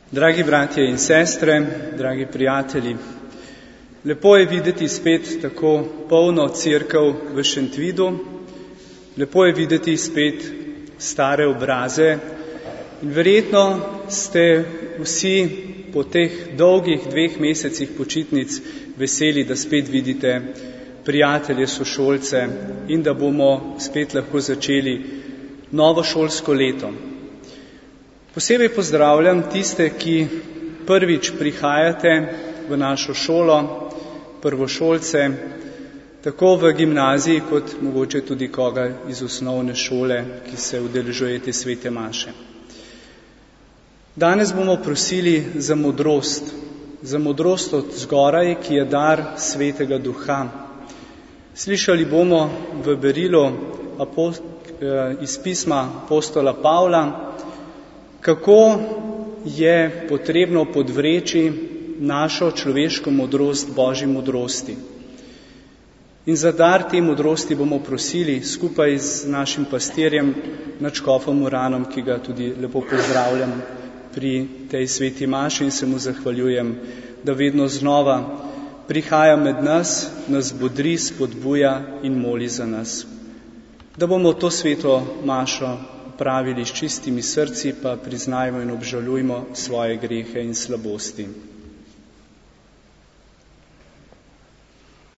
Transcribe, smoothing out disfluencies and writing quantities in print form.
Dragi bratje in sestre, dragi prijatelji, lepo je videti spet tako polno cerkev v Šentvidu, lepo je videti spet stare obraze in verjetno ste vsi po teh dolgih 2 mesecih počitnic veseli, da spet vidite prijatelje, sošolce in da bomo spet lahko začeli novo šolsko leto. Posebej pozdravljam tiste, ki prvič prihajate v našo šolo, prvošolce, tako v gimnaziji, kot mogoče tudi koga iz osnovne šole, ki se udeležujete svete maše. Danes bomo prosili za modrost od zgoraj, ki je dar Svetega Duha. Slišali bomo v berilu iz pisma apostola Pavla, kako je potrebno podvreči našo človeško modrost Božji modrosti. In za dar te modrosti bomo prosili skupaj z našim pastirjem, nadškofom Uranom, ki ga tudi lepo pozdravljam pri tej sveti maši in se mu zahvaljujem, da vedno znova prihaja med nas, nas bodri, spodbuja in moli za nas. Da bomo to sveto mašo pravili s čistimi srci, pa priznajmo in obžalujmo svoje grehe in slabosti.